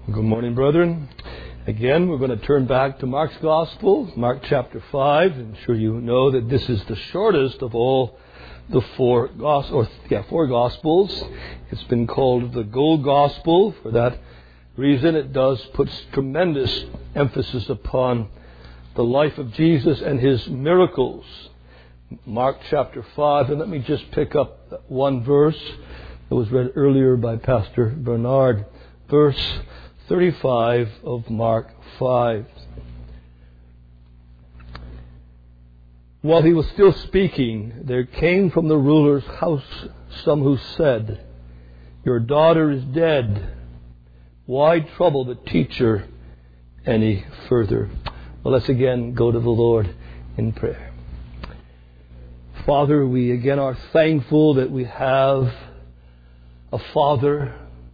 Good morning, brethren. Again, we're going to turn back to Mark's Gospel, Mark chapter 5. I'm sure you know that this is the shortest of all the four Gospels. It's been called the Gold Gospel. For that reason, it does put tremendous emphasis upon the life of Jesus and His miracles. Mark chapter 5, and let me just pick up one verse that was read earlier by Pastor Bernard. Verse 35 of Mark 5. While he was still speaking, there came from the ruler's house some who said, "Your daughter is dead. Why trouble the teacher any further?" Well, let's again go to the Lord in prayer. Father, we again are thankful that we have a Father,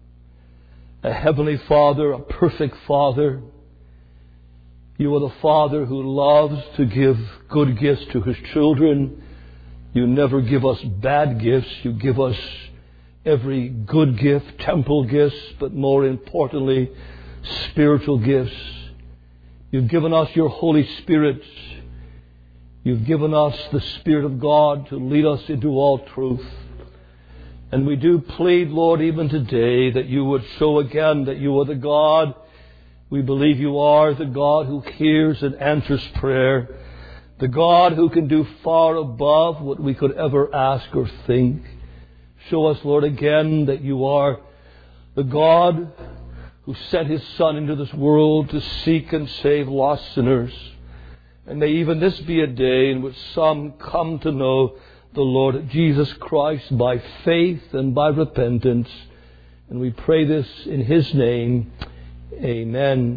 a heavenly Father, a perfect Father. You are the Father who loves to give good gifts to His children. You never give us bad gifts. You give us every good gift, temporal gifts, but more importantly, spiritual gifts. You've given us your Holy Spirit. You've given us the Spirit of God to lead us into all truth. And we do plead, Lord, even today, that you would show again that you are the God. We believe you are the God who hears and answers prayer. The God who can do far above what we could ever ask or think. Show us, Lord, again that you are the God who sent His Son into this world to seek and save lost sinners. And may even this be a day in which some come to know the Lord Jesus Christ by faith and by repentance. And we pray this in His name. Amen.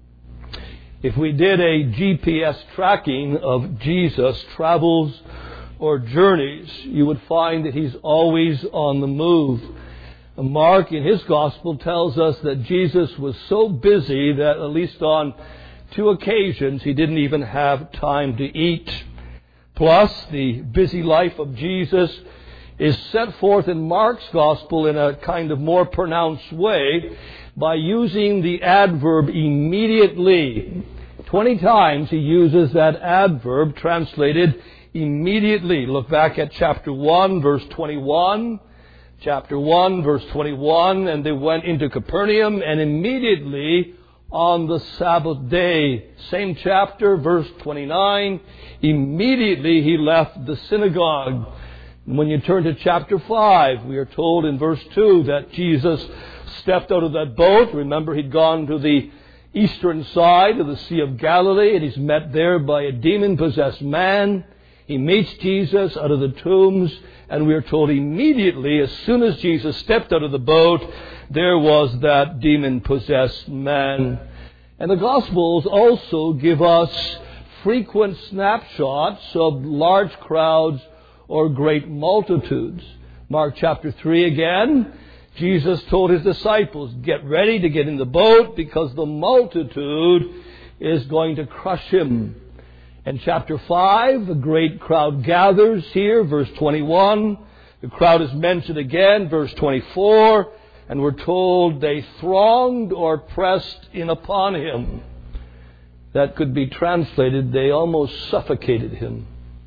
If we did a GPS tracking of Jesus' travels or journeys, you would find that He's always on the move. Mark in his Gospel tells us that Jesus was so busy that at least on 2 occasions He didn't even have time to eat. Plus, the busy life of Jesus is set forth in Mark's Gospel in a kind of more pronounced way by using the adverb immediately. 20 times He uses that adverb translated immediately. Look back at chapter 1, verse 21. Chapter 1, verse 21, and they went into Capernaum, and immediately on the Sabbath day. Same chapter, verse 29. Immediately He left the synagogue. When you turn to chapter 5, we are told in verse 2 that Jesus stepped out of that boat. Remember, He'd gone to the eastern side of the Sea of Galilee, and He's met there by a demon-possessed man. He meets Jesus out of the tombs, and we are told immediately, as soon as Jesus stepped out of the boat, there was that demon-possessed man. And the Gospels also give us frequent snapshots of large crowds or great multitudes. Mark chapter 3 again, Jesus told His disciples, get ready to get in the boat because the multitude is going to crush Him. In chapter 5, a great crowd gathers here, verse 21. The crowd is mentioned again, verse 24. And we're told they thronged or pressed in upon Him. That could be translated, they almost suffocated Him.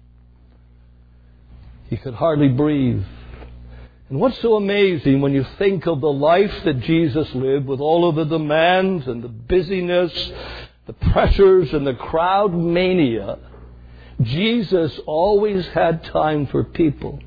He could hardly breathe. And what's so amazing when you think of the life that Jesus lived with all of the demands and the busyness, the pressures and the crowd mania, Jesus always had time for people.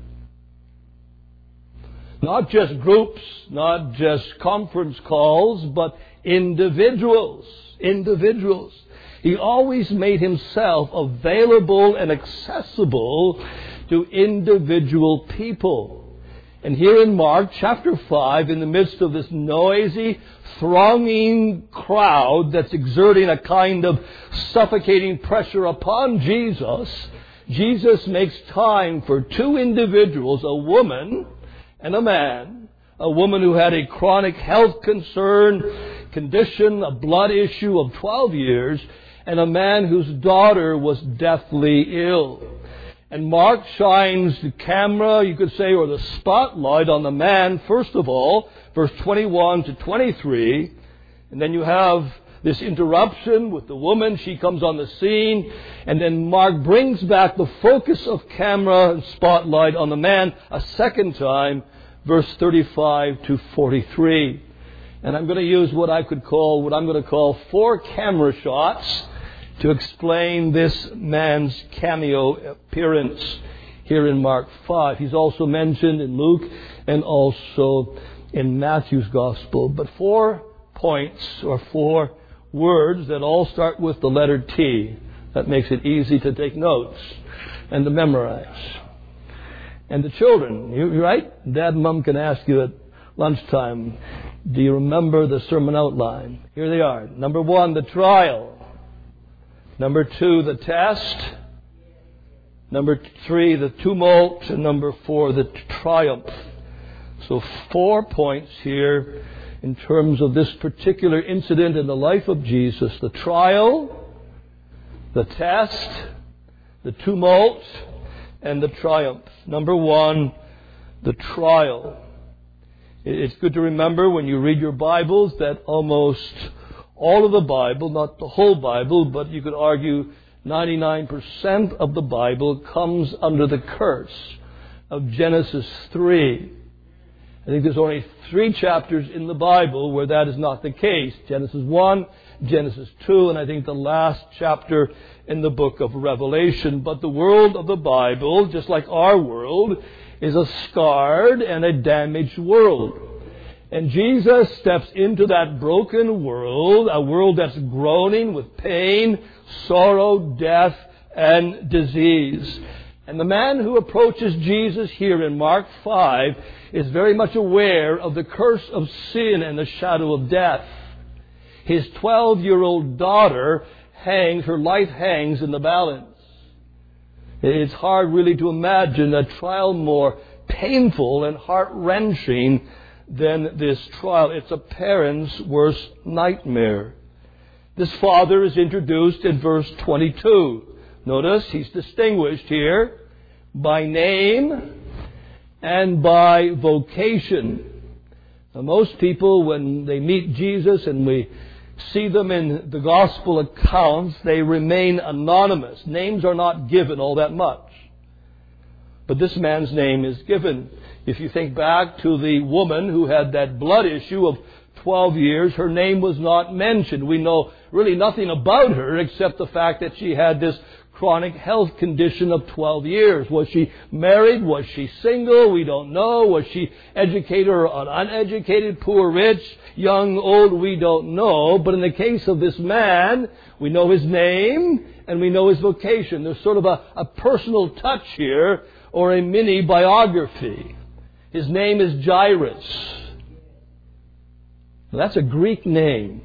Not just groups, not just conference calls, but individuals. Individuals. He always made Himself available and accessible to individual people. And here in Mark chapter 5, in the midst of this noisy, thronging crowd that's exerting a kind of suffocating pressure upon Jesus, Jesus makes time for 2 individuals, a woman and a man. A woman who had a chronic health condition, a blood issue of 12 years, and a man whose daughter was deathly ill. And Mark shines the camera, you could say, or the spotlight on the man, first of all, verse 21 to 23. And then you have this interruption with the woman. She comes on the scene. And then Mark brings back the focus of camera and spotlight on the man a second time, verse 35 to 43. And I'm going to use what I'm going to call 4 camera shots to explain this man's cameo appearance here in Mark 5. He's also mentioned in Luke and also in Matthew's Gospel. But 4 points or 4 words that all start with the letter T. That makes it easy to take notes and to memorize. And the children, you're right? Dad and Mom can ask you at lunchtime, do you remember the sermon outline? Here they are. Number 1, the trial. Number 2, the test. Number 3, the tumult. And number 4, the triumph. So 4 points here in terms of this particular incident in the life of Jesus. The trial, the test, the tumult, and the triumph. Number 1, the trial. It's good to remember when you read your Bibles that almost all of the Bible, not the whole Bible, but you could argue 99% of the Bible comes under the curse of Genesis 3. I think there's only 3 chapters in the Bible where that is not the case. Genesis 1, Genesis 2, and I think the last chapter in the book of Revelation. But the world of the Bible, just like our world, is a scarred and a damaged world. And Jesus steps into that broken world, a world that's groaning with pain, sorrow, death, and disease. And the man who approaches Jesus here in Mark 5 is very much aware of the curse of sin and the shadow of death. His 12-year-old daughter her life hangs in the balance. It's hard really to imagine a trial more painful and heart-wrenching than this trial. It's a parent's worst nightmare. This father is introduced in verse 22. Notice he's distinguished here by name and by vocation. Now, most people, when they meet Jesus and we see them in the gospel accounts, they remain anonymous. Names are not given all that much. But this man's name is given. If you think back to the woman who had that blood issue of 12 years, her name was not mentioned. We know really nothing about her except the fact that she had this chronic health condition of 12 years. Was she married? Was she single? We don't know. Was she educated or uneducated? Poor, rich, young, old? We don't know. But in the case of this man, we know his name and we know his vocation. There's sort of a personal touch here, or a mini biography. His name is Jairus. Now, that's a Greek name,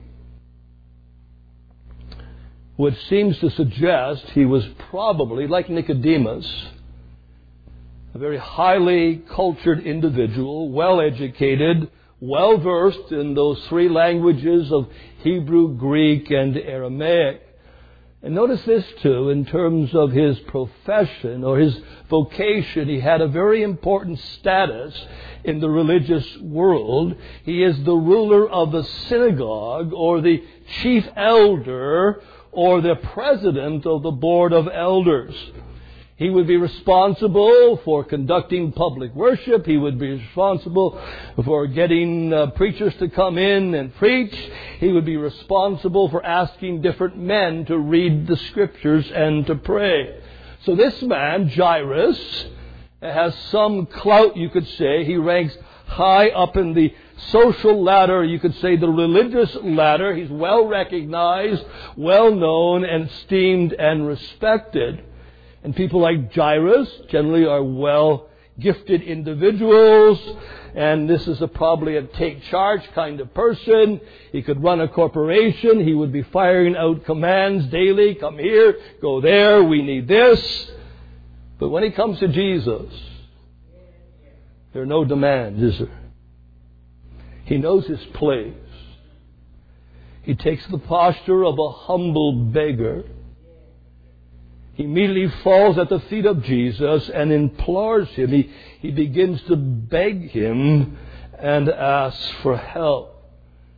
which seems to suggest he was probably, like Nicodemus, a very highly cultured individual, well-educated, well-versed in those 3 languages of Hebrew, Greek, and Aramaic. And notice this too, in terms of his profession or his vocation, he had a very important status in the religious world. He is the ruler of the synagogue, or the chief elder, or the president of the board of elders. He would be responsible for conducting public worship. He would be responsible for getting preachers to come in and preach. He would be responsible for asking different men to read the scriptures and to pray. So this man, Jairus, has some clout, you could say. He ranks high up in the social ladder, you could say the religious ladder. He's well recognized, well known, and esteemed and respected. And people like Jairus generally are well gifted individuals, and this is probably a take charge kind of person. He could run a corporation. He would be firing out commands daily. Come here, go there, we need this. But when he comes to Jesus, there are no demands, is there? He knows his place. He takes the posture of a humble beggar. He immediately falls at the feet of Jesus and implores him. He begins to beg him and asks for help.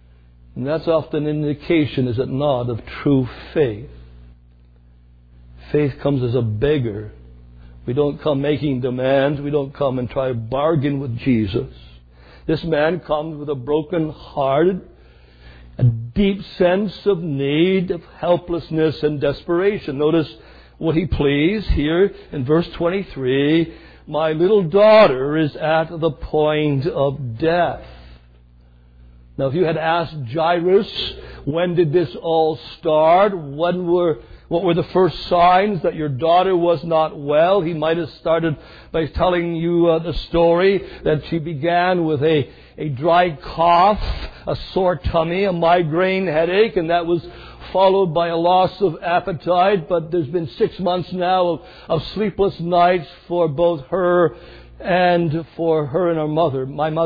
And that's often an indication, is it not, of true faith. Faith comes as a beggar. We don't come making demands. We don't come and try to bargain with Jesus. This man comes with a broken heart, a deep sense of need, of helplessness and desperation. Notice what he pleads here in verse 23. My little daughter is at the point of death. Now, if you had asked Jairus, when did this all start? What were the first signs that your daughter was not well? He might have started by telling you the story that she began with a dry cough, a sore tummy, a migraine headache, and that was followed by a loss of appetite. But there's been 6 months now of sleepless nights for both her and her mother.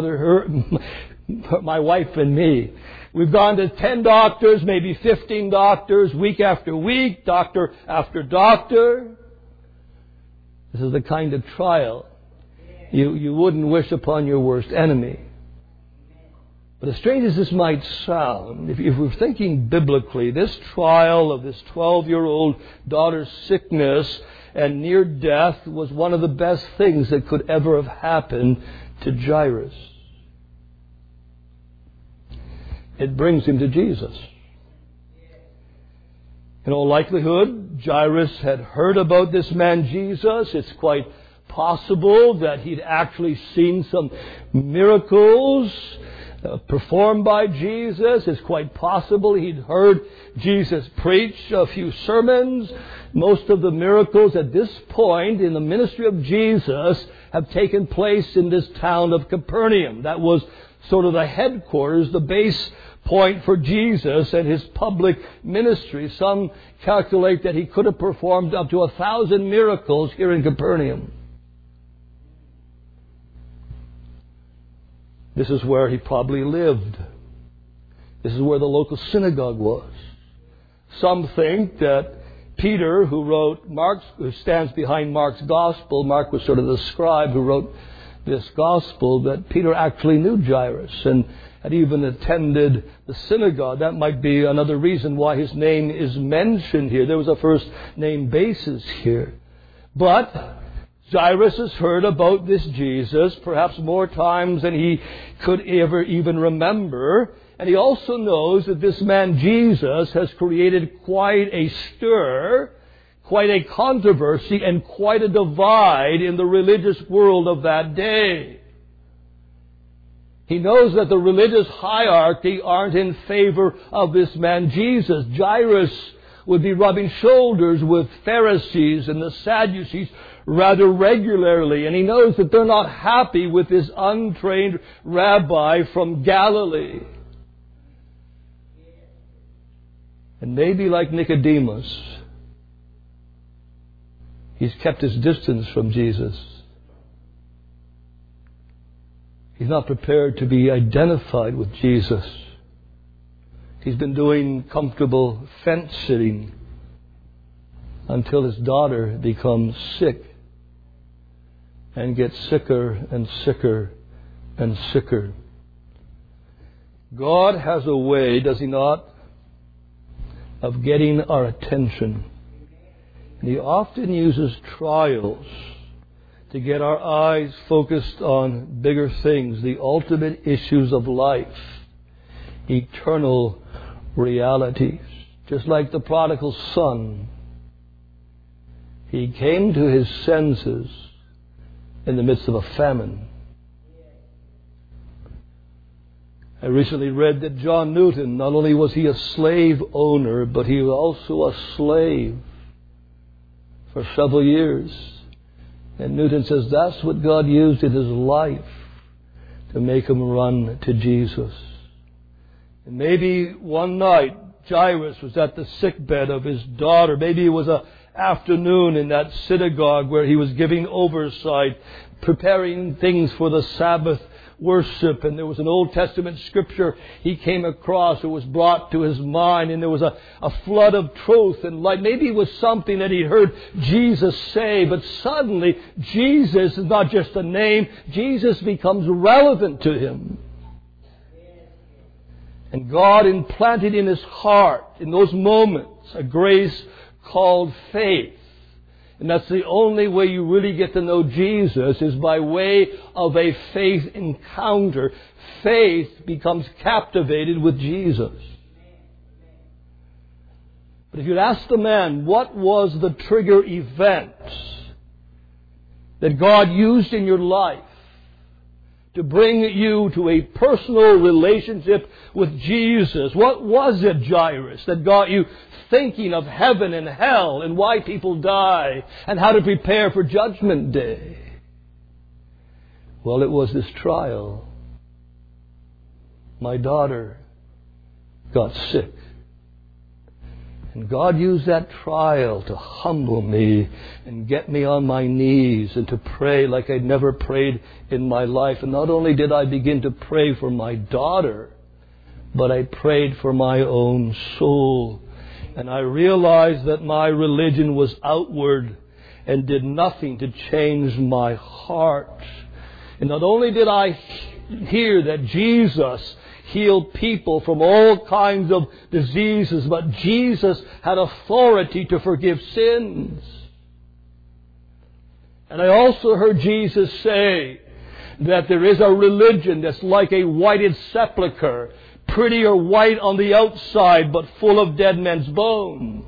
My wife and me. We've gone to 10 doctors, maybe 15 doctors, week after week, doctor after doctor. This is the kind of trial you wouldn't wish upon your worst enemy. But as strange as this might sound, if we're thinking biblically, this trial of this 12-year-old daughter's sickness and near death was one of the best things that could ever have happened to Jairus. It brings him to Jesus. In all likelihood, Jairus had heard about this man Jesus. It's quite possible that he'd actually seen some miracles performed by Jesus. It's quite possible he'd heard Jesus preach a few sermons. Most of the miracles at this point in the ministry of Jesus have taken place in this town of Capernaum. That was sort of the headquarters, the base point for Jesus and his public ministry. Some calculate that he could have performed up to 1,000 miracles here in Capernaum. This is where he probably lived. This is where the local synagogue was. Some think that Peter, who stands behind Mark's gospel, Mark was sort of the scribe who wrote this gospel, that Peter actually knew Jairus and had even attended the synagogue. That might be another reason why his name is mentioned here. There was a first name basis here. But Jairus has heard about this Jesus perhaps more times than he could ever even remember. And he also knows that this man Jesus has created quite a stir, quite a controversy, and quite a divide in the religious world of that day. He knows that the religious hierarchy aren't in favor of this man Jesus. Jairus would be rubbing shoulders with Pharisees and the Sadducees rather regularly, and he knows that they're not happy with this untrained rabbi from Galilee. And maybe like Nicodemus, he's kept his distance from Jesus. He's not prepared to be identified with Jesus. He's been doing comfortable fence sitting until his daughter becomes sick and gets sicker and sicker and sicker. God has a way, does He not, of getting our attention. And He often uses trials to get our eyes focused on bigger things, the ultimate issues of life, eternal realities. Just like the prodigal son, he came to his senses in the midst of a famine. I recently read that John Newton, not only was he a slave owner, but he was also a slave for several years. And Newton says that's what God used in his life to make him run to Jesus. And maybe one night Jairus was at the sickbed of his daughter. Maybe it was an afternoon in that synagogue where he was giving oversight, preparing things for the Sabbath worship, and there was an Old Testament scripture he came across. It was brought to his mind, and there was a flood of truth and light. Maybe it was something that he heard Jesus say, but suddenly Jesus is not just a name. Jesus becomes relevant to him. And God implanted in his heart, in those moments, a grace called faith. And that's the only way you really get to know Jesus, is by way of a faith encounter. Faith becomes captivated with Jesus. But if you'd ask the man, what was the trigger event that God used in your life to bring you to a personal relationship with Jesus? What was it, Jairus, that got you thinking of heaven and hell and why people die and how to prepare for Judgment Day? Well, it was this trial. My daughter got sick. And God used that trial to humble me and get me on my knees and to pray like I'd never prayed in my life. And not only did I begin to pray for my daughter, but I prayed for my own soul. And I realized that my religion was outward and did nothing to change my heart. And not only did I hear that Jesus healed people from all kinds of diseases, but Jesus had authority to forgive sins. And I also heard Jesus say that there is a religion that's like a whited sepulchre, pretty or white on the outside, but full of dead men's bones.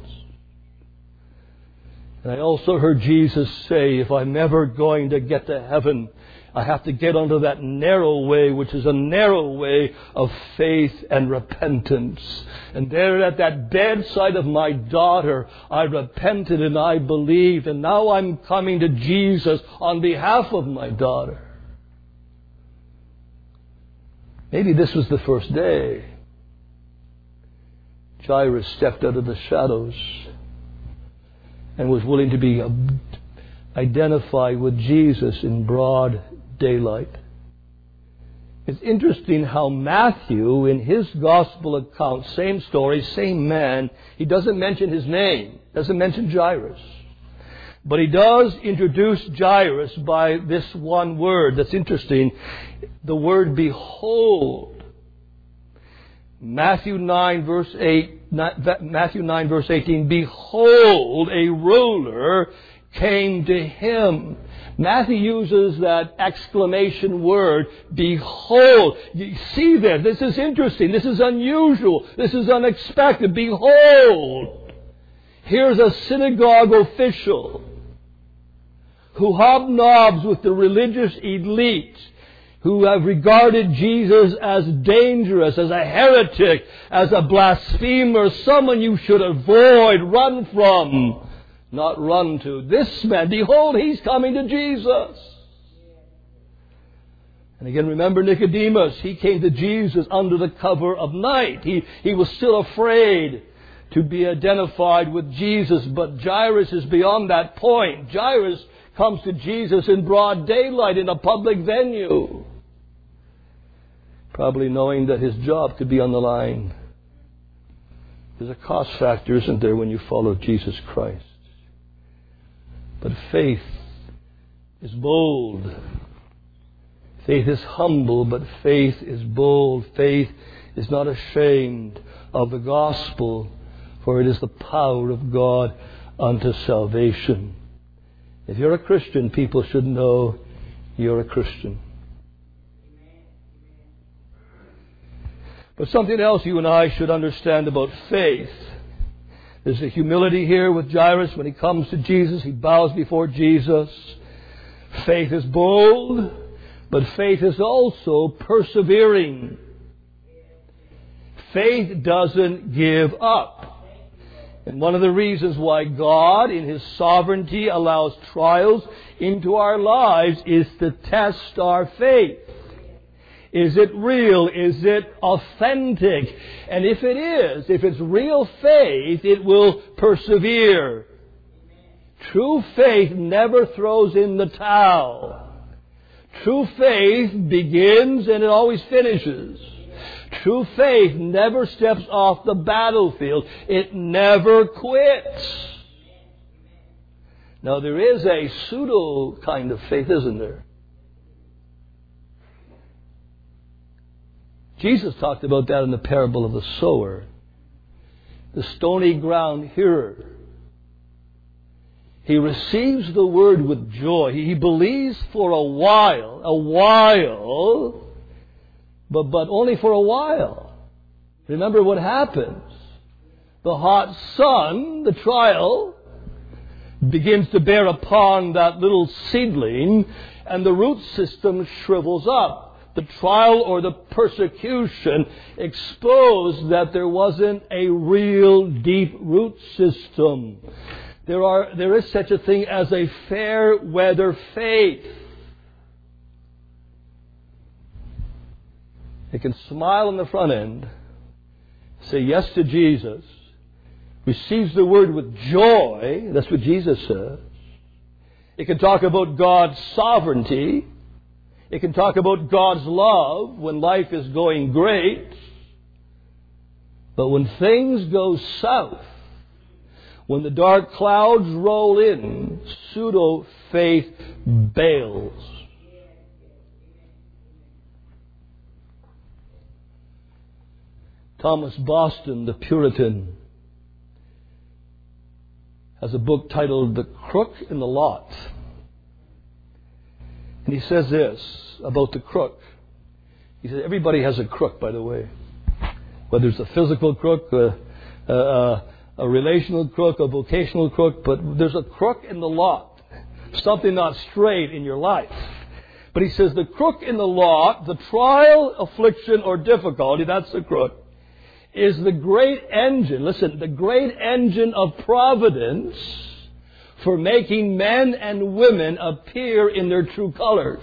And I also heard Jesus say, if I'm ever going to get to heaven, I have to get onto that narrow way, which is a narrow way of faith and repentance. And there at that bedside of my daughter, I repented and I believed. And now I'm coming to Jesus on behalf of my daughter. Maybe this was the first day. Jairus stepped out of the shadows and was willing to be identified with Jesus in broad daylight. It's interesting how Matthew, in his gospel account, same story, same man, he doesn't mention his name, doesn't mention Jairus. But he does introduce Jairus by this one word that's interesting, the word behold. Matthew 9 verse 18, behold, a ruler came to him. Matthew uses that exclamation word, behold. You see this. This is interesting. This is unusual. This is unexpected. Behold. Here's a synagogue official who hobnobs with the religious elite, who have regarded Jesus as dangerous, as a heretic, as a blasphemer, someone you should avoid, run from. Not run to. This man, behold, he's coming to Jesus. And again, remember Nicodemus. He came to Jesus under the cover of night. He was still afraid to be identified with Jesus. But Jairus is beyond that point. Jairus comes to Jesus in broad daylight in a public venue, probably knowing that his job could be on the line. There's a cost factor, isn't there, when you follow Jesus Christ? But faith is bold. Faith is humble, but faith is bold. Faith is not ashamed of the gospel, for it is the power of God unto salvation. If you're a Christian, people should know you're a Christian. But something else you and I should understand about faith. There's a humility here with Jairus. When he comes to Jesus, he bows before Jesus. Faith is bold, but faith is also persevering. Faith doesn't give up. And one of the reasons why God, in His sovereignty, allows trials into our lives is to test our faith. Is it real? Is it authentic? And if it is, if it's real faith, it will persevere. True faith never throws in the towel. True faith begins and it always finishes. True faith never steps off the battlefield. It never quits. Now there is a pseudo kind of faith, isn't there? Jesus talked about that in the parable of the sower. The stony ground hearer. He receives the word with joy. He believes for a while, but only for a while. Remember what happens. The hot sun, the trial, begins to bear upon that little seedling, and the root system shrivels up. The trial or the persecution exposed that there wasn't a real deep root system. There is such a thing as a fair weather faith. It can smile on the front end, say yes to Jesus, receives the word with joy. That's what Jesus says. It can talk about God's sovereignty. It can talk about God's love when life is going great. But when things go south, when the dark clouds roll in, pseudo-faith bails. Thomas Boston, the Puritan, has a book titled The Crook in the Lot. And he says this about the crook. He says, everybody has a crook, by the way. Whether it's a physical crook, a relational crook, a vocational crook, but there's a crook in the lot. Something not straight in your life. But he says the crook in the lot, the trial, affliction, or difficulty, that's the crook, is the great engine, listen, the great engine of providence for making men and women appear in their true colors.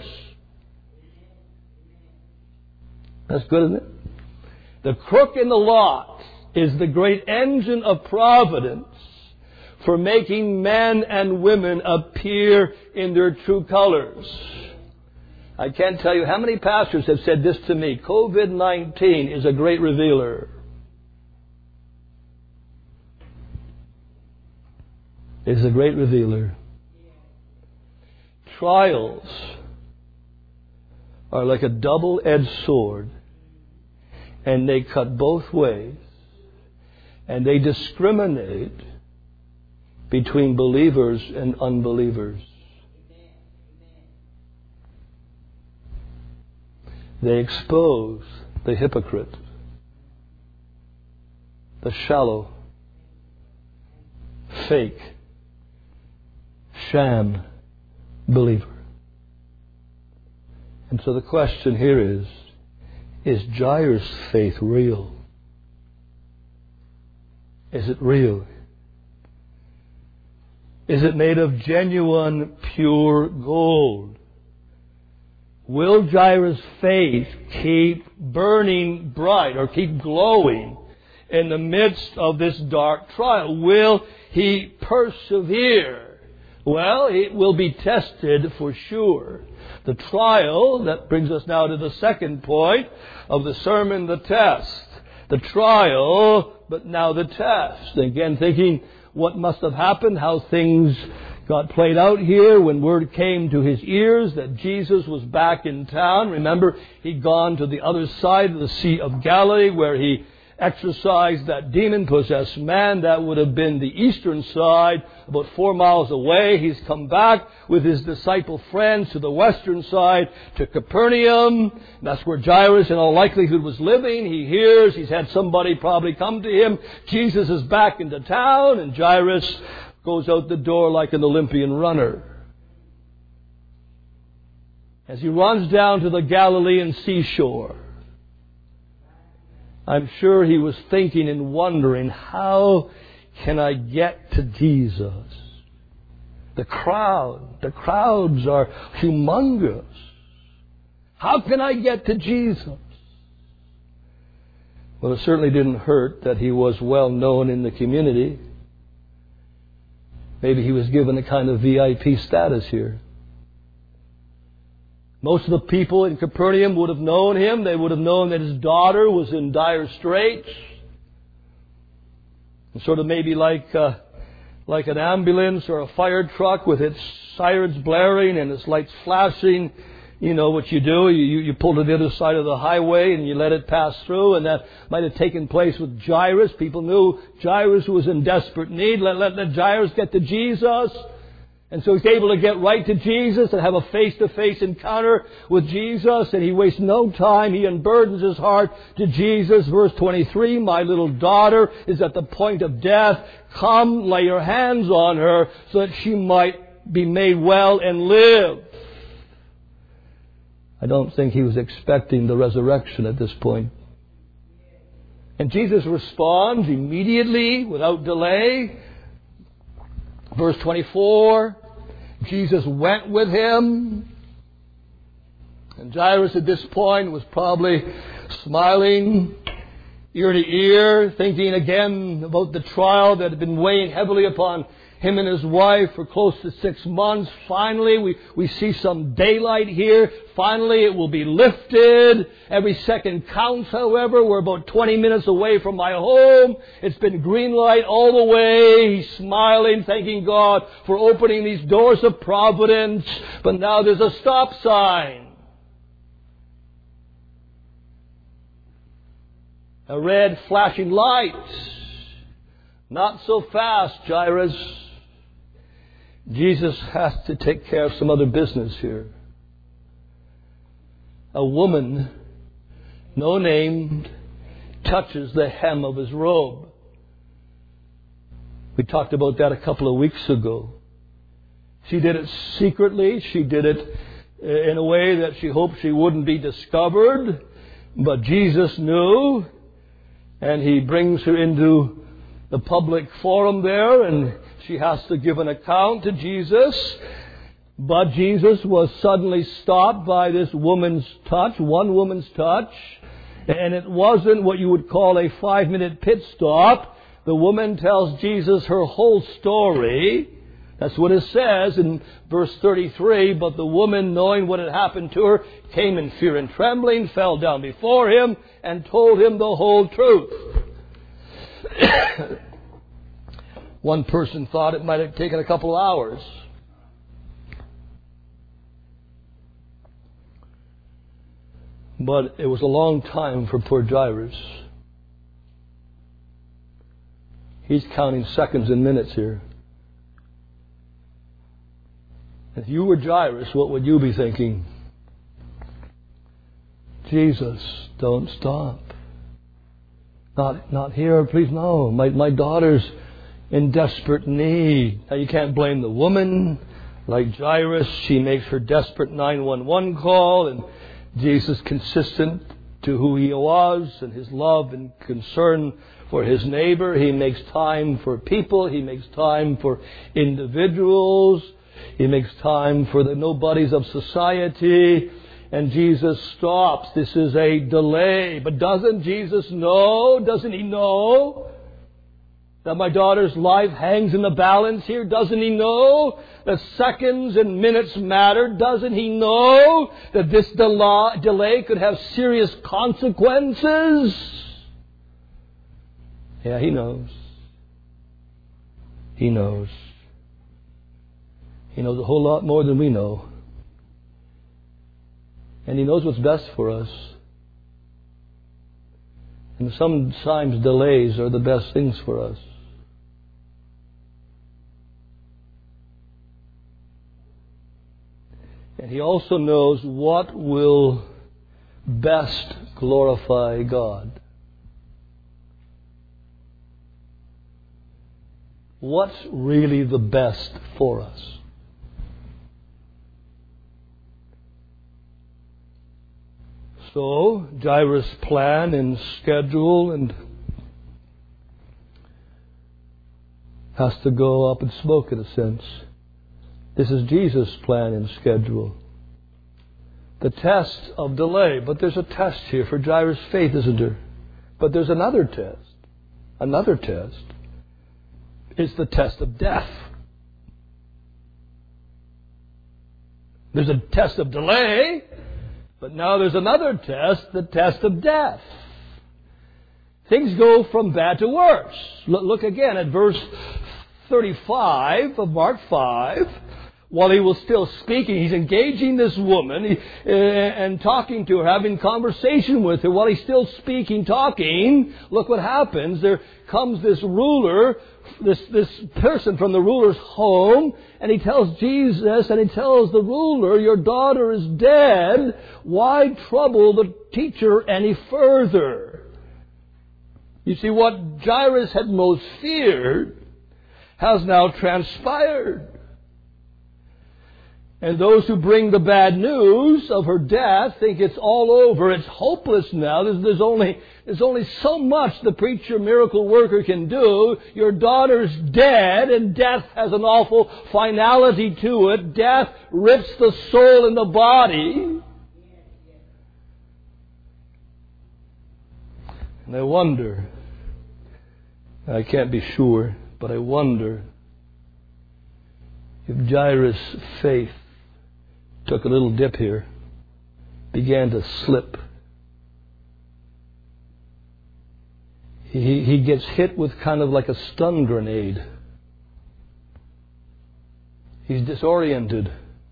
That's good, isn't it? The crook in the lot is the great engine of providence for making men and women appear in their true colors. I can't tell you how many pastors have said this to me. COVID-19 is a great revealer. It is a great revealer. Trials are like a double-edged sword, and they cut both ways, and they discriminate between believers and unbelievers. They expose the hypocrite, the shallow, fake, sham believer. And so the question here is Jairus' faith real? Is it real? Is it made of genuine, pure gold? Will Jairus' faith keep burning bright or keep glowing in the midst of this dark trial? Will he persevere? Well, it will be tested for sure. The trial, that brings us now to the second point of the sermon, the test. The trial, but now the test. Again, thinking what must have happened, how things got played out here when word came to his ears that Jesus was back in town. Remember, he'd gone to the other side of the Sea of Galilee where he exorcised that demon-possessed man. That would have been the eastern side, about 4 miles away. He's come back with his disciple friends to the western side, to Capernaum. That's where Jairus in all likelihood was living. He hears, he's had somebody probably come to him. Jesus is back into town, and Jairus goes out the door like an Olympian runner. As he runs down to the Galilean seashore, I'm sure he was thinking and wondering, how can I get to Jesus? The crowds are humongous. How can I get to Jesus? Well, it certainly didn't hurt that he was well known in the community. Maybe he was given a kind of VIP status here. Most of the people in Capernaum would have known him. They would have known that his daughter was in dire straits. And sort of maybe like an ambulance or a fire truck with its sirens blaring and its lights flashing, You know what you do. You pull to the other side of the highway and you let it pass through. And that might have taken place with Jairus. People knew Jairus was in desperate need. Let Jairus get to Jesus. And so he's able to get right to Jesus and have a face-to-face encounter with Jesus. And he wastes no time. He unburdens his heart to Jesus. Verse 23, my little daughter is at the point of death. Come, lay your hands on her so that she might be made well and live. I don't think he was expecting the resurrection at this point. And Jesus responds immediately, without delay. Verse 24, Jesus went with him. And Jairus at this point was probably smiling ear to ear, thinking again about the trial that had been weighing heavily upon him and his wife for close to 6 months. Finally, we see some daylight here. Finally, it will be lifted. Every second counts, however. We're about 20 minutes away from my home. It's been green light all the way. He's smiling, thanking God for opening these doors of providence. But now there's a stop sign. A red flashing light. Not so fast, Jairus. Jesus has to take care of some other business here. A woman, no named, touches the hem of his robe. We talked about that a couple of weeks ago. She did it secretly. She did it in a way that she hoped she wouldn't be discovered. But Jesus knew, and he brings her into the public forum there, and she has to give an account to Jesus. But Jesus was suddenly stopped by this woman's touch, one woman's touch. And it wasn't what you would call a 5-minute pit stop. The woman tells Jesus her whole story. That's what it says in verse 33. But the woman, knowing what had happened to her, came in fear and trembling, fell down before him, and told him the whole truth. One person thought it might have taken a couple of hours. But it was a long time for poor Jairus. He's counting seconds and minutes here. If you were Jairus, what would you be thinking? Jesus, don't stop. Not here, please, no. My daughter's in desperate need. Now, you can't blame the woman. Like Jairus, she makes her desperate 911 call, and Jesus, consistent to who he was and his love and concern for his neighbor, he makes time for people. He makes time for individuals. He makes time for the nobodies of society. And Jesus stops. This is a delay. But doesn't Jesus know? Doesn't he know that my daughter's life hangs in the balance here? Doesn't he know that seconds and minutes matter? Doesn't he know that this delay could have serious consequences? Yeah, he knows. He knows. He knows a whole lot more than we know. And he knows what's best for us. And sometimes delays are the best things for us. And he also knows what will best glorify God. What's really the best for us? So, Jairus' plan and schedule and has to go up in smoke in a sense. This is Jesus' plan and schedule. The test of delay. But there's a test here for Jairus' faith, isn't there? But there's another test. Another test. It's the test of death. There's a test of delay, but now there's another test, the test of death. Things go from bad to worse. Look again at verse 35 of Mark 5. while he was still speaking, he's engaging this woman and talking to her, having conversation with her. While he's still speaking, talking, look what happens. There comes this ruler, this person from the ruler's home, and he tells Jesus, and he tells the ruler, your daughter is dead. Why trouble the teacher any further? You see, what Jairus had most feared has now transpired. And those who bring the bad news of her death think it's all over. It's hopeless now. There's only so much the preacher, miracle worker can do. Your daughter's dead, and death has an awful finality to it. Death rips the soul and the body. And I wonder, I can't be sure, but I wonder if Jairus' faith took a little dip here, began to slip. He gets hit with kind of like a stun grenade. He's disoriented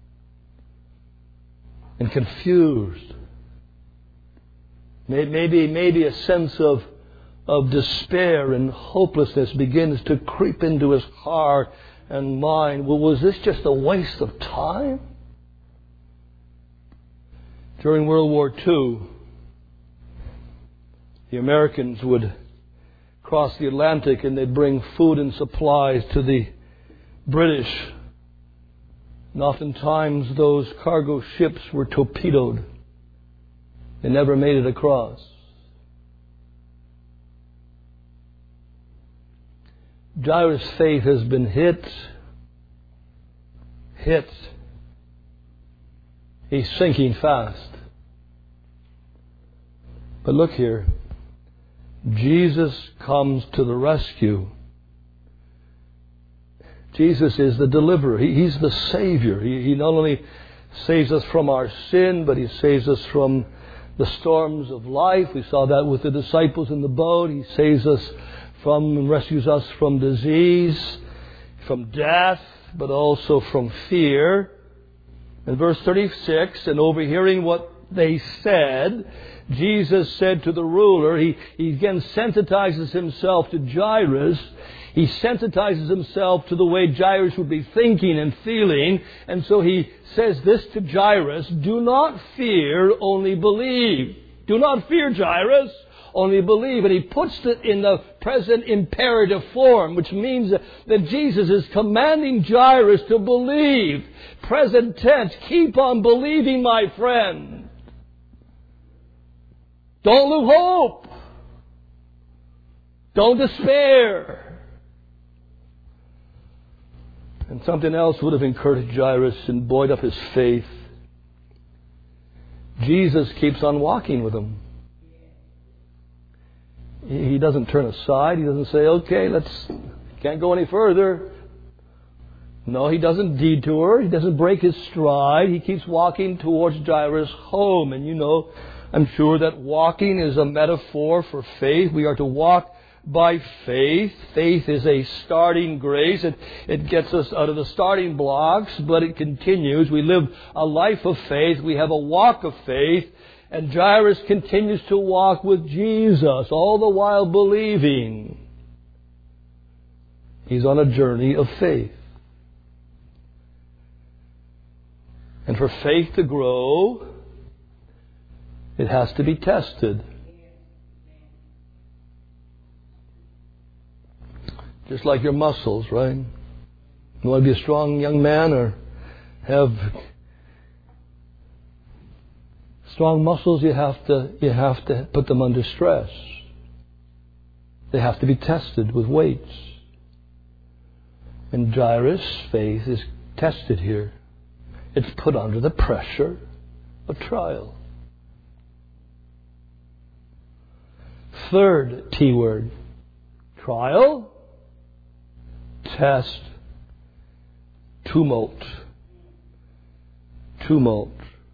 and confused. Maybe a sense of despair and hopelessness begins to creep into his heart and mind. Well, was this just a waste of time? During World War II, the Americans would cross the Atlantic and they'd bring food and supplies to the British. And oftentimes those cargo ships were torpedoed. They never made it across. Jairus' faith has been hit. He's sinking fast. But look here. Jesus comes to the rescue. Jesus is the deliverer. He's the Savior. He not only saves us from our sin, but He saves us from the storms of life. We saw that with the disciples in the boat. He saves us from and rescues us from disease, from death, but also from fear. In verse 36, and overhearing what they said, Jesus said to the ruler, he again sensitizes himself to Jairus. He sensitizes himself to the way Jairus would be thinking and feeling. And so he says this to Jairus, do not fear, only believe. Do not fear, Jairus, only believe. And he puts it in the present imperative form, which means that Jesus is commanding Jairus to believe. Present tense, keep on believing, my friend. Don't lose hope. Don't despair. And something else would have encouraged Jairus and buoyed up his faith. Jesus keeps on walking with him. He doesn't turn aside. He doesn't say, okay, can't go any further. No, he doesn't detour. He doesn't break his stride. He keeps walking towards Jairus' home. And you know, I'm sure that walking is a metaphor for faith. We are to walk by faith. Faith is a starting grace. It gets us out of the starting blocks, but it continues. We live a life of faith. We have a walk of faith. And Jairus continues to walk with Jesus, all the while believing. He's on a journey of faith. And for faith to grow, it has to be tested. Just like your muscles, right? You want to be a strong young man or have strong muscles, you have to put them under stress. They have to be tested with weights. And Jairus' faith is tested here. It's put under the pressure of trial. Third T word. Trial, test, tumult. Tumult.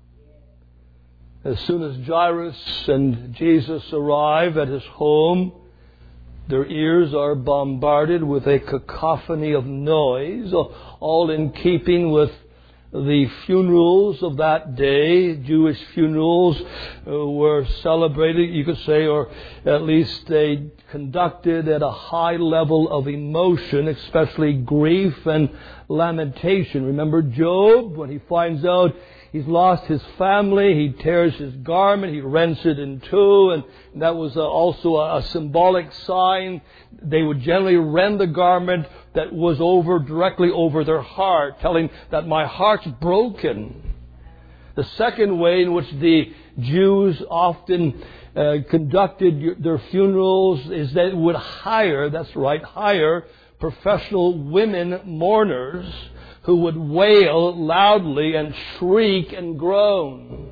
As soon as Jairus and Jesus arrive at his home, their ears are bombarded with a cacophony of noise, all in keeping with The funerals of that day, Jewish funerals, were celebrated, you could say, or at least they conducted at a high level of emotion, especially grief and lamentation. Remember Job, when he finds out he's lost his family, he tears his garment, he rents it in two, and that was also a symbolic sign. They would generally rend the garment that was directly over their heart, telling that my heart's broken. The second way in which the Jews often conducted their funerals is they would hire professional women mourners who would wail loudly and shriek and groan.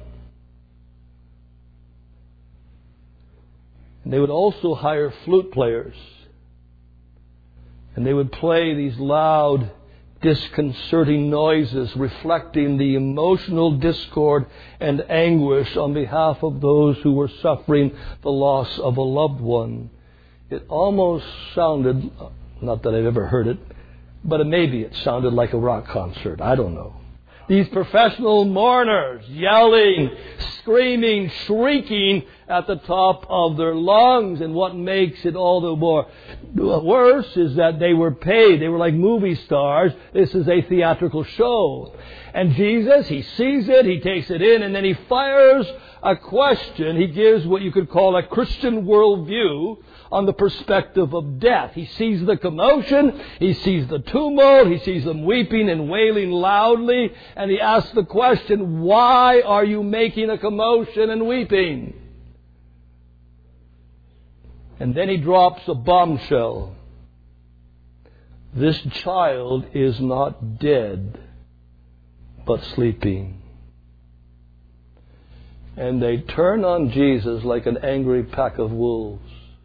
And they would also hire flute players. And they would play these loud, disconcerting noises reflecting the emotional discord and anguish on behalf of those who were suffering the loss of a loved one. It almost sounded, not that I've ever heard it, but maybe it sounded like a rock concert. I don't know. These professional mourners yelling, screaming, shrieking at the top of their lungs. And what makes it all the more worse is that they were paid. They were like movie stars. This is a theatrical show. And Jesus, He sees it, He takes it in, and then He fires a question. He gives what you could call a Christian worldview on the perspective of death. He sees the commotion, He sees the tumult, He sees them weeping and wailing loudly, and He asks the question, why are you making a commotion and weeping? And then He drops a bombshell. This child is not dead, but sleeping. And they turn on Jesus like an angry pack of wolves.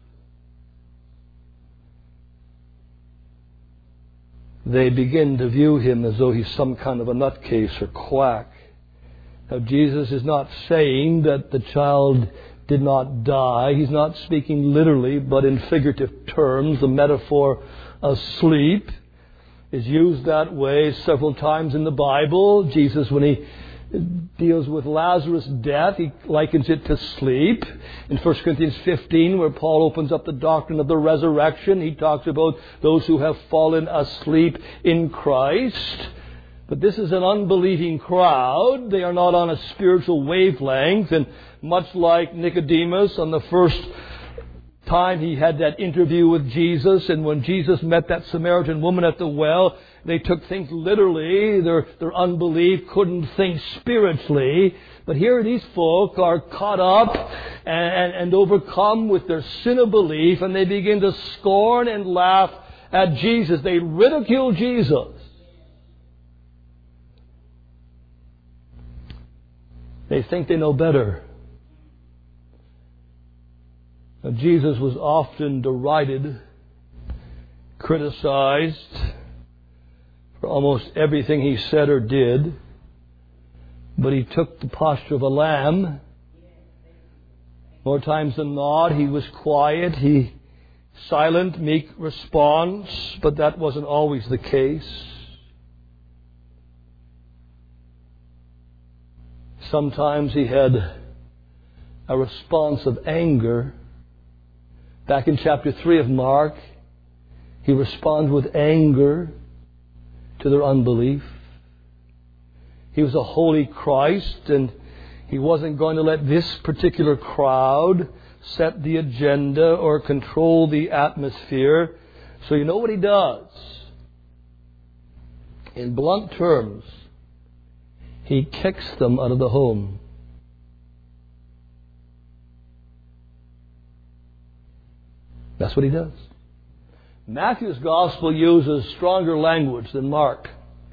They begin to view Him as though He's some kind of a nutcase or quack. Now, Jesus is not saying that the child did not die. He's not speaking literally, but in figurative terms. The metaphor of sleep is used that way several times in the Bible. Jesus, when He deals with Lazarus' death, He likens it to sleep. In 1 Corinthians 15, where Paul opens up the doctrine of the resurrection, he talks about those who have fallen asleep in Christ. But this is an unbelieving crowd. They are not on a spiritual wavelength. And much like Nicodemus on the first time he had that interview with Jesus, and when Jesus met that Samaritan woman at the well, they took things literally. Their unbelief couldn't think spiritually. But here these folk are caught up and overcome with their sin of belief, and they begin to scorn and laugh at Jesus. They ridicule Jesus. They think they know better. Now, Jesus was often derided, criticized for almost everything He said or did. But He took the posture of a lamb. More times than not, He was quiet. He silent, meek response. But that wasn't always the case. Sometimes He had a response of anger. Back in chapter 3 of Mark, He responds with anger to their unbelief. He was a holy Christ, and He wasn't going to let this particular crowd set the agenda or control the atmosphere. So you know what He does? In blunt terms, He kicks them out of the home. That's what He does. Matthew's Gospel uses stronger language than Mark.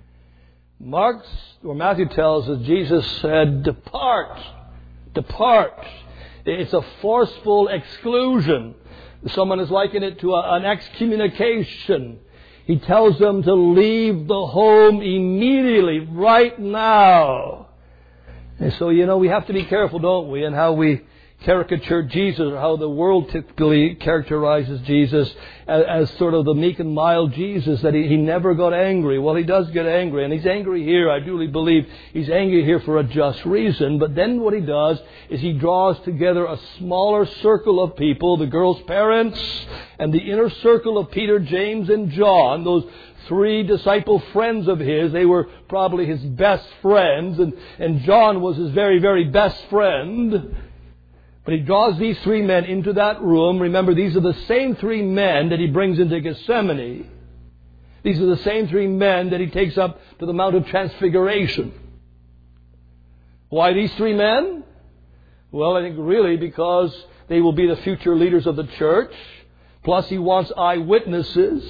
Matthew tells us Jesus said, "Depart, depart." It's a forceful exclusion. Someone has likened it to an excommunication. He tells them to leave the home immediately, right now. And so, we have to be careful, don't we, in how we caricature Jesus, or how the world typically characterizes Jesus as sort of the meek and mild Jesus, that he never got angry. Well, he does get angry, and he's angry here. I duly believe he's angry here for a just reason. But then what he does is he draws together a smaller circle of people, the girl's parents, and the inner circle of Peter, James, and John, those 3 disciple friends of his. They were probably his best friends, and John was his very, very best friend. But he draws these 3 men into that room. Remember, these are the same 3 men that he brings into Gethsemane. These are the same 3 men that he takes up to the Mount of Transfiguration. Why these 3 men? Well, I think really because they will be the future leaders of the church. Plus, he wants eyewitnesses.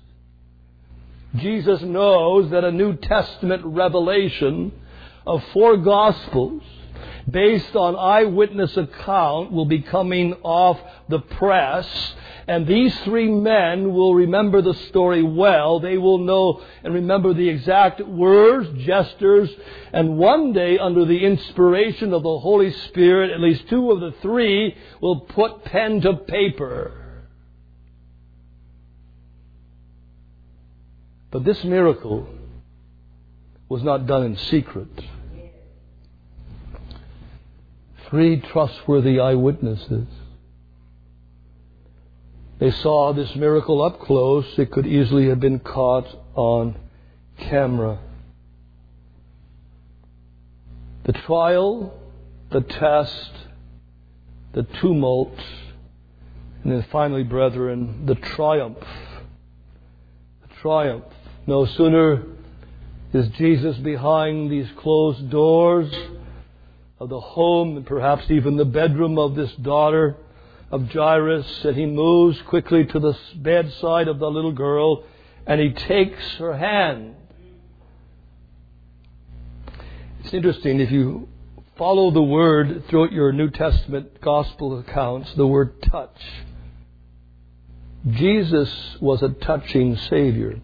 Jesus knows that a New Testament revelation of 4 Gospels based on eyewitness account will be coming off the press. And these 3 men will remember the story well. They will know and remember the exact words, gestures, and one day, under the inspiration of the Holy Spirit, at least 2 of the 3 will put pen to paper. But this miracle was not done in secret. 3 trustworthy eyewitnesses. They saw this miracle up close. It could easily have been caught on camera. The trial, the test, the tumult, and then finally, brethren, the triumph. The triumph. No sooner is Jesus behind these closed doors of the home and perhaps even the bedroom of this daughter of Jairus, and he moves quickly to the bedside of the little girl and he takes her hand. It's interesting, if you follow the word throughout your New Testament gospel accounts, the word touch. Jesus was a touching Savior.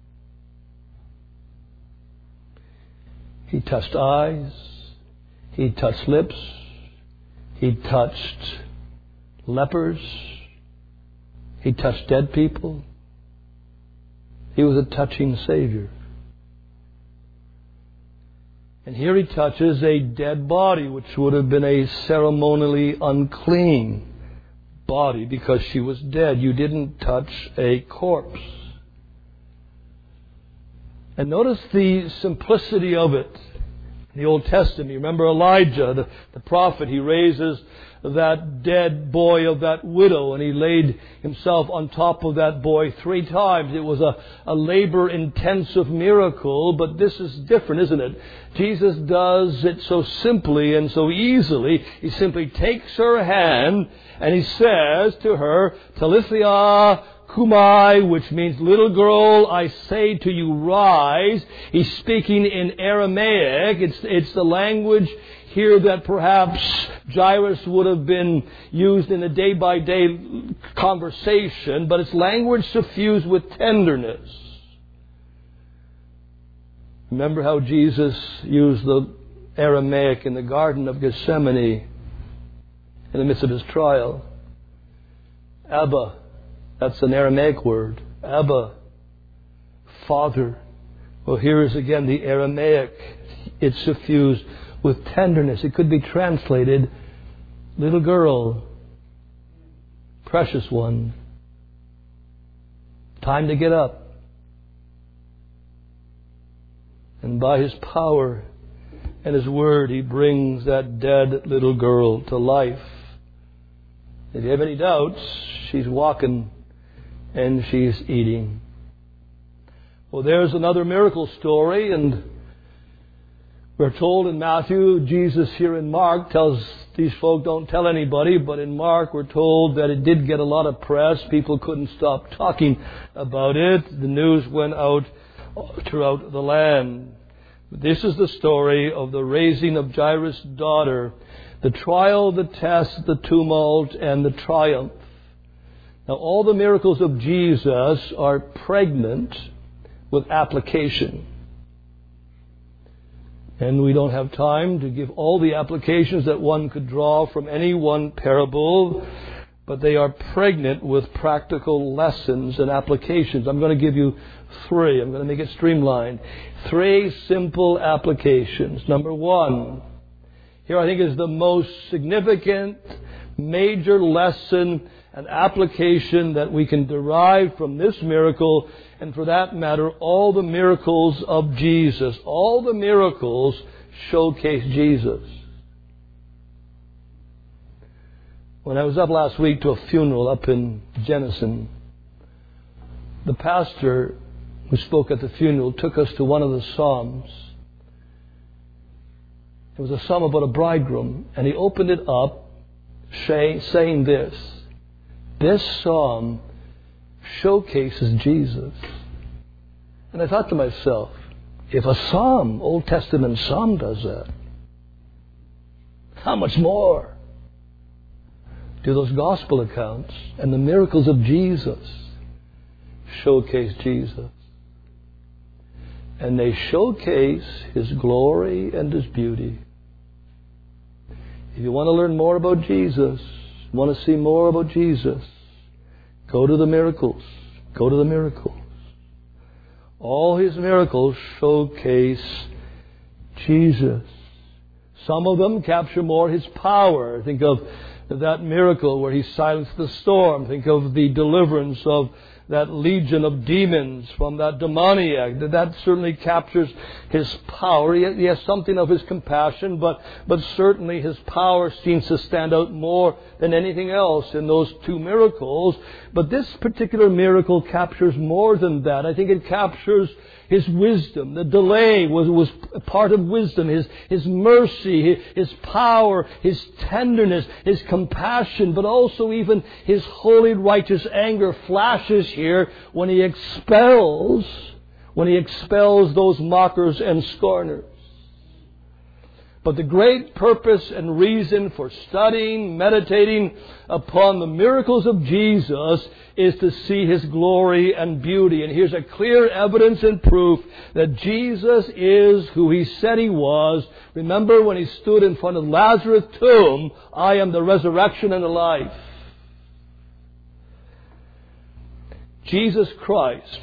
He touched eyes. He touched lips. He touched lepers. He touched dead people. He was a touching Savior. And here he touches a dead body, which would have been a ceremonially unclean body because she was dead. You didn't touch a corpse. And notice the simplicity of it. In the Old Testament, you remember Elijah, the prophet, he raises that dead boy of that widow, and he laid himself on top of that boy 3 times. It was a labor-intensive miracle, but this is different, isn't it? Jesus does it so simply and so easily. He simply takes her hand, and he says to her, Talitha Kumai, which means, little girl, I say to you, rise. He's speaking in Aramaic. It's the language here that perhaps Jairus would have been used in a day-by-day conversation, but it's language suffused with tenderness. Remember how Jesus used the Aramaic in the Garden of Gethsemane in the midst of his trial. Abba. That's an Aramaic word. Abba, Father. Well, here is again the Aramaic. It's suffused with tenderness. It could be translated, little girl, precious one, time to get up. And by his power and his word, he brings that dead little girl to life. If you have any doubts, she's walking and she's eating. Well, there's another miracle story, and we're told in Matthew, Jesus here in Mark tells these folk, don't tell anybody, but in Mark we're told that it did get a lot of press. People couldn't stop talking about it. The news went out throughout the land. This is the story of the raising of Jairus' daughter, the trial, the test, the tumult, and the triumph. Now, all the miracles of Jesus are pregnant with application. And we don't have time to give all the applications that one could draw from any one parable, but they are pregnant with practical lessons and applications. I'm going to give you 3. I'm going to make it streamlined. 3 simple applications. Number 1, here I think is the most significant, major lesson and application that we can derive from this miracle, and for that matter, all the miracles of Jesus. All the miracles showcase Jesus. When I was up last week to a funeral up in Jenison, the pastor who spoke at the funeral took us to one of the Psalms. It was a psalm about a bridegroom, and he opened it up saying this. This psalm showcases Jesus. And I thought to myself, if a psalm, Old Testament psalm, does that, how much more do those gospel accounts and the miracles of Jesus showcase Jesus? And they showcase His glory and His beauty. If you want to learn more about Jesus, want to see more about Jesus, go to the miracles. Go to the miracles. All His miracles showcase Jesus. Some of them capture more His power. Think of that miracle where He silenced the storm. Think of the deliverance of that legion of demons from that demoniac. That certainly captures His power. He has something of His compassion, but certainly His power seems to stand out more than anything else in those 2 miracles. But this particular miracle captures more than that. I think it captures His wisdom. The delay was a part of wisdom. His mercy, His power, His tenderness, His compassion, but also even His holy righteous anger flashes here when He expels those mockers and scorners. But the great purpose and reason for studying, meditating upon the miracles of Jesus is to see His glory and beauty. And here's a clear evidence and proof that Jesus is who He said He was. Remember when He stood in front of Lazarus' tomb, I am the resurrection and the life. Jesus Christ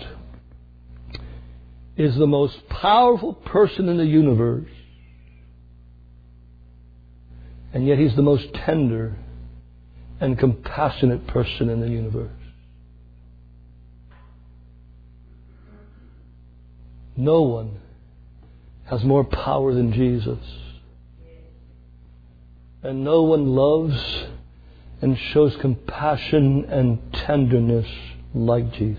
is the most powerful person in the universe. And yet He's the most tender and compassionate person in the universe. No one has more power than Jesus. And no one loves and shows compassion and tenderness like Jesus.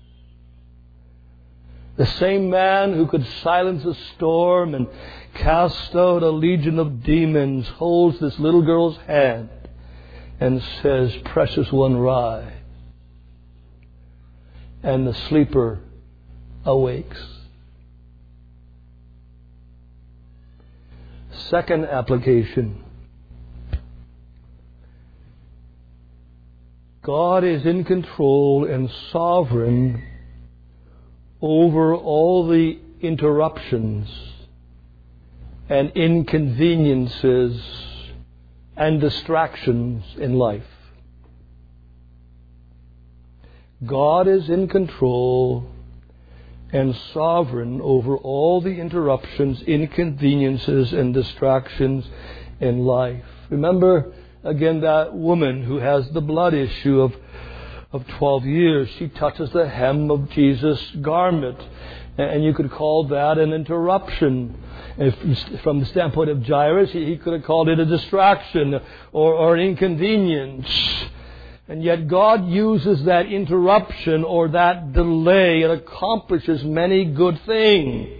The same man who could silence a storm and cast out a legion of demons holds this little girl's hand and says, "Precious one, rise." And the sleeper awakes. Second application. God is in control and sovereign over all the interruptions and inconveniences and distractions in life. God is in control and sovereign over all the interruptions, inconveniences, and distractions in life. Remember, again, that woman who has the blood issue of 12 years. She touches the hem of Jesus' garment. And you could call that an interruption. If, from the standpoint of Jairus, he could have called it a distraction or an inconvenience. And yet God uses that interruption or that delay and accomplishes many good things.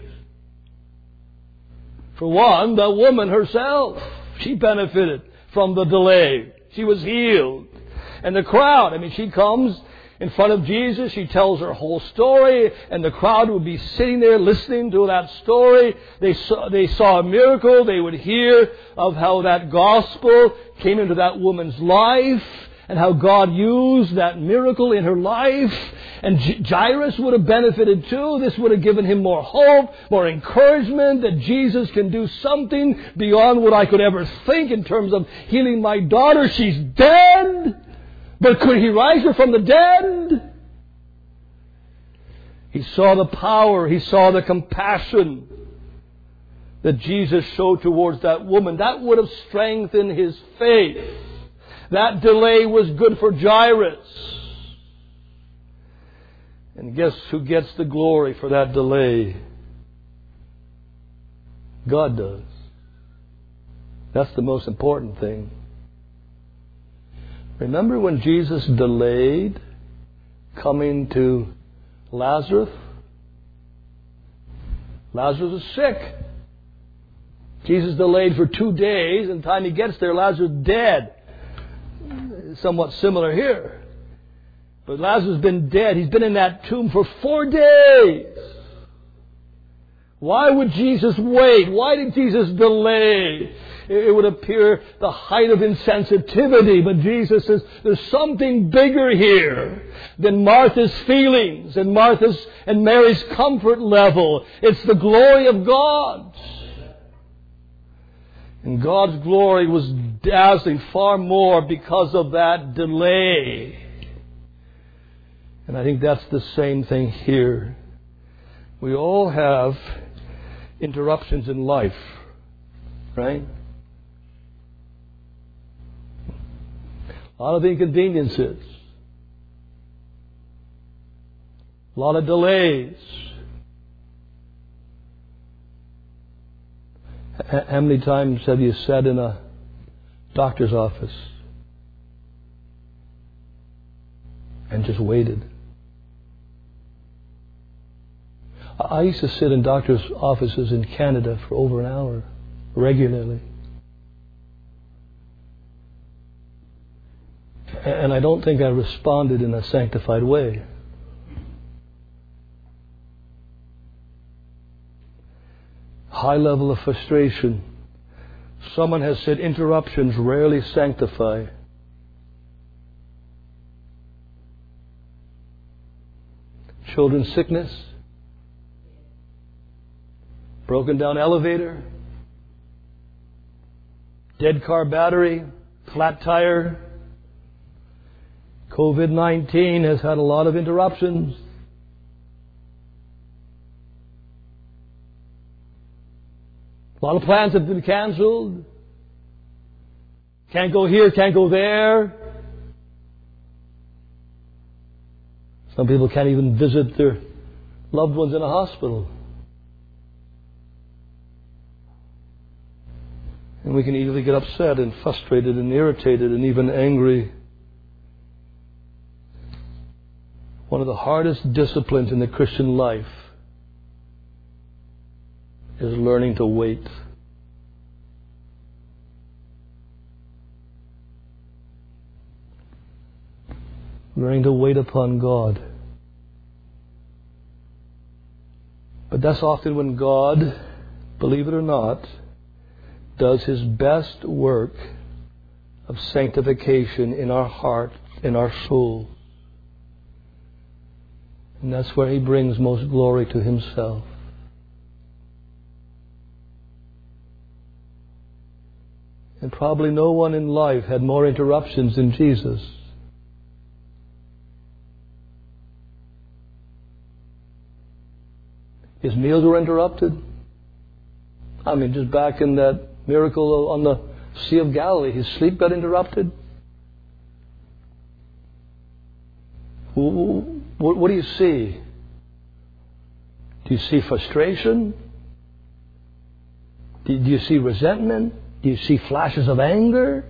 For one, the woman herself, she benefited from the delay. She was healed. And the crowd, she comes in front of Jesus, she tells her whole story, and the crowd would be sitting there listening to that story. They saw a miracle. They would hear of how that gospel came into that woman's life, and how God used that miracle in her life. And Jairus would have benefited too. This would have given him more hope, more encouragement that Jesus can do something beyond what I could ever think in terms of healing my daughter. She's dead, but could He rise her from the dead? He saw the power, he saw the compassion that Jesus showed towards that woman. That would have strengthened his faith. That delay was good for Jairus. And guess who gets the glory for that delay? God does. That's the most important thing. Remember when Jesus delayed coming to Lazarus? Lazarus was sick. Jesus delayed for 2 days, and the time he gets there, Lazarus is dead. Somewhat similar here. But Lazarus has been dead. He's been in that tomb for 4 days. Why would Jesus wait? Why did Jesus delay? It would appear the height of insensitivity. But Jesus says there's something bigger here than Martha's feelings and Martha's and Mary's comfort level. It's the glory of God. And God's glory was dazzling far more because of that delay. And I think that's the same thing here. We all have interruptions in life, right? A lot of inconveniences. A lot of delays. How many times have you sat in a doctor's office and just waited? I used to sit in doctors' offices in Canada for over an hour, regularly. And I don't think I responded in a sanctified way. High level of frustration. Someone has said interruptions rarely sanctify. Children's sickness. Broken down elevator. Dead car battery. Flat tire. COVID-19 has had a lot of interruptions. A lot of plans have been canceled. Can't go here, can't go there. Some people can't even visit their loved ones in a hospital. And we can easily get upset and frustrated and irritated and even angry. One of the hardest disciplines in the Christian life is learning to wait. Learning to wait upon God. But that's often when God, believe it or not, does His best work of sanctification in our heart, in our soul. And that's where He brings most glory to Himself. And probably no one in life had more interruptions than Jesus. His meals were interrupted. I mean, just back in that miracle on the Sea of Galilee, his sleep got interrupted. What do you see? Do you see frustration? Do you see resentment? Do you see flashes of anger?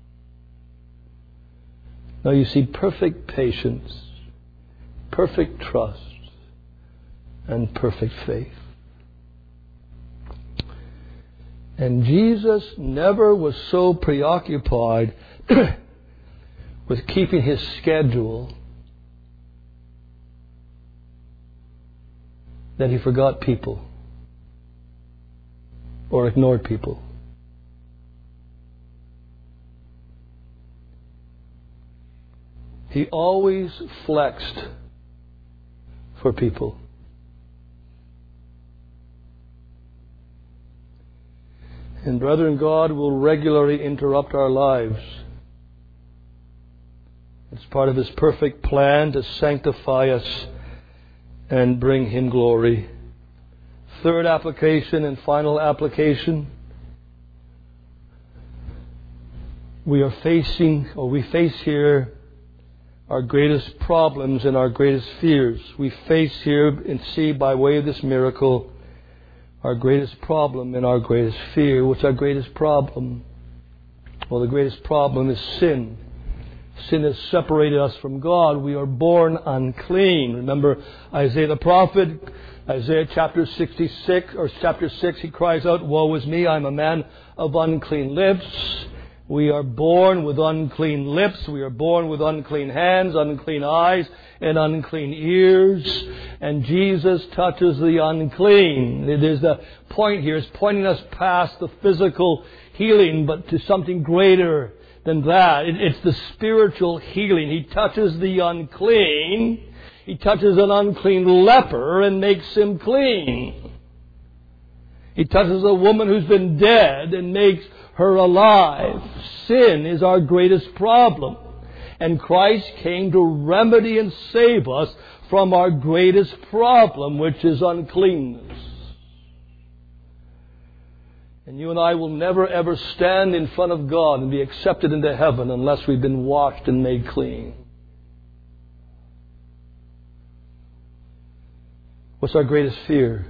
No, you see perfect patience, perfect trust, and perfect faith. And Jesus never was so preoccupied with keeping His schedule that He forgot people or ignored people. He always flexed for people. And brethren, God will regularly interrupt our lives. It's part of His perfect plan to sanctify us and bring Him glory. Third application and final application. We face here our greatest problems and our greatest fears. We face here and see by way of this miracle our greatest problem and our greatest fear. What's our greatest problem? Well, the greatest problem is sin. Sin has separated us from God. We are born unclean. Remember Isaiah the prophet, Isaiah chapter 66 or chapter 6, he cries out, "Woe is me, I'm a man of unclean lips." We are born with unclean lips. We are born with unclean hands, unclean eyes, and unclean ears. And Jesus touches the unclean. There's the point here. It's pointing us past the physical healing, but to something greater than that. It's the spiritual healing. He touches the unclean. He touches an unclean leper and makes him clean. He touches a woman who's been dead and makes her alive. Sin is our greatest problem. And Christ came to remedy and save us from our greatest problem, which is uncleanness. And you and I will never ever stand in front of God and be accepted into heaven unless we've been washed and made clean. What's our greatest fear?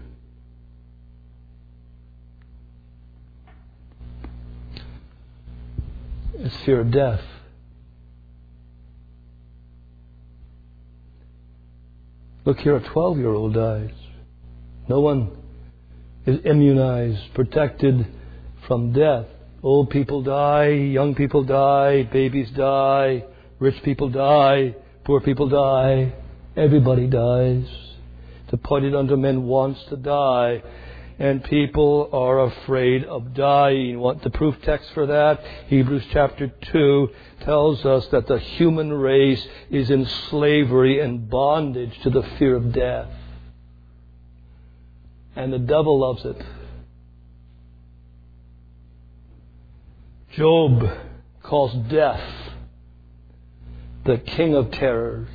It's fear of death. Look here, a 12-year-old dies. No one is immunized, protected from death. Old people die, young people die, babies die, rich people die, poor people die. Everybody dies. It's appointed unto men once to die. And people are afraid of dying. Want the proof text for that? Hebrews chapter 2 tells us that the human race is in slavery and bondage to the fear of death. And the devil loves it. Job calls death the king of terrors.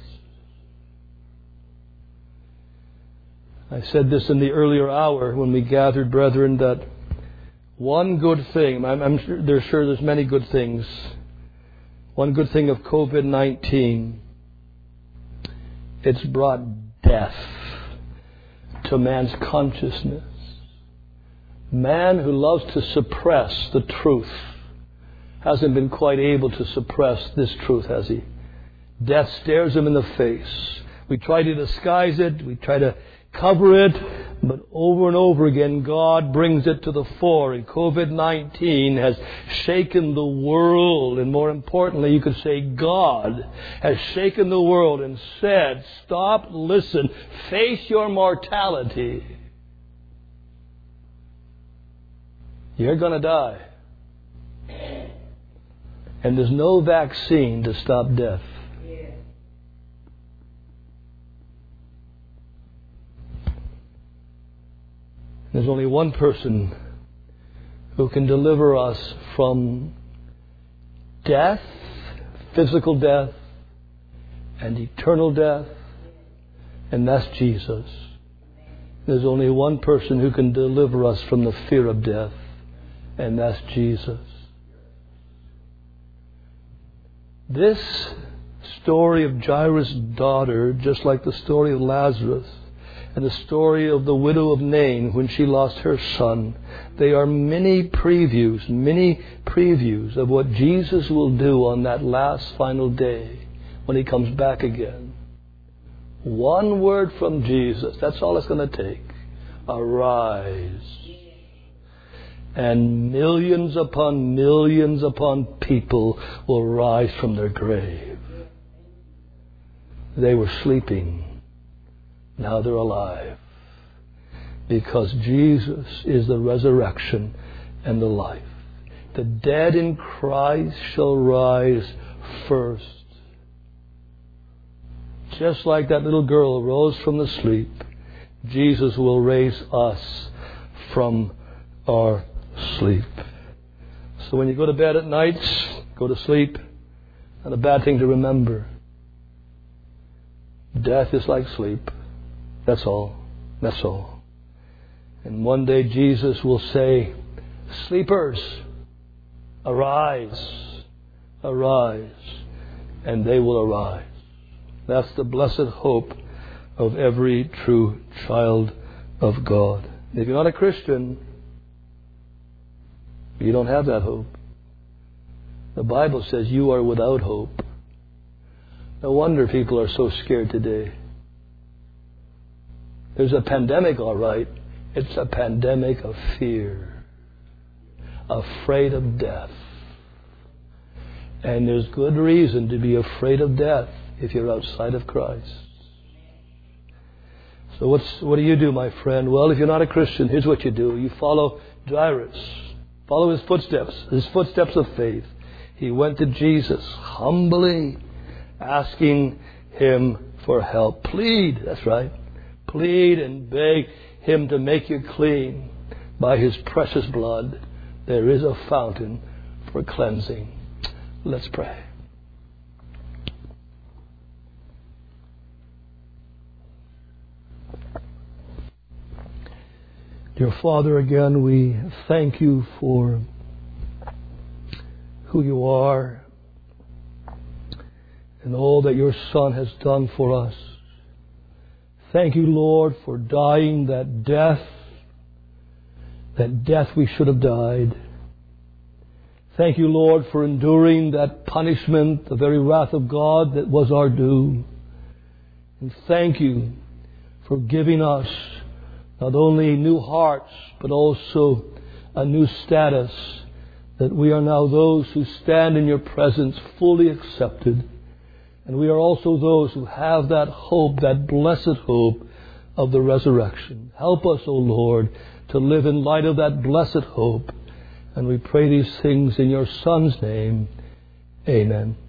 I said this in the earlier hour when we gathered, brethren, that one good thing, I'm sure there's many good things. One good thing of COVID-19, it's brought death to man's consciousness. Man who loves to suppress the truth hasn't been quite able to suppress this truth, has he? Death stares him in the face. We try to disguise it. We try to cover it. But over and over again, God brings it to the fore. And COVID-19 has shaken the world. And more importantly, you could say God has shaken the world and said, stop, listen, face your mortality. You're going to die. And there's no vaccine to stop death. There's only one person who can deliver us from death, physical death, and eternal death, and that's Jesus. There's only one person who can deliver us from the fear of death, and that's Jesus. This story of Jairus' daughter, just like the story of Lazarus, and the story of the widow of Nain when she lost her son, they are many previews of what Jesus will do on that last final day when He comes back again. One word from Jesus, that's all it's going to take. Arise. And millions upon people will rise from their grave. They were sleeping. Now they're alive. Because Jesus is the resurrection and the life. The dead in Christ shall rise first. just like that little girl rose from the sleep, Jesus will raise us from our sleep. So when you go to bed at night, go to sleep. Not a bad thing to remember. Death is like sleep. That's all. That's all. And one day Jesus will say, sleepers, arise, arise, and they will arise. That's the blessed hope of every true child of God. If you're not a Christian, you don't have that hope. The Bible says you are without hope. No wonder people are so scared today. There's a pandemic, all right. It's a pandemic of fear. Afraid of death. And there's good reason to be afraid of death if you're outside of Christ. So what do you do, my friend? Well, if you're not a Christian, here's what you do. You follow Jairus. Follow his footsteps of faith. He went to Jesus humbly, asking him for help. Plead, that's right. Plead and beg him to make you clean by his precious blood. There is a fountain for cleansing. Let's pray. Dear Father, again, we thank you for who you are and all that your Son has done for us. Thank you, Lord, for dying that death we should have died. Thank you, Lord, for enduring that punishment, the very wrath of God that was our due. And thank you for giving us not only new hearts, but also a new status, that we are now those who stand in your presence fully accepted. And we are also those who have that hope, that blessed hope of the resurrection. Help us, O Lord, to live in light of that blessed hope. And we pray these things in your Son's name. Amen.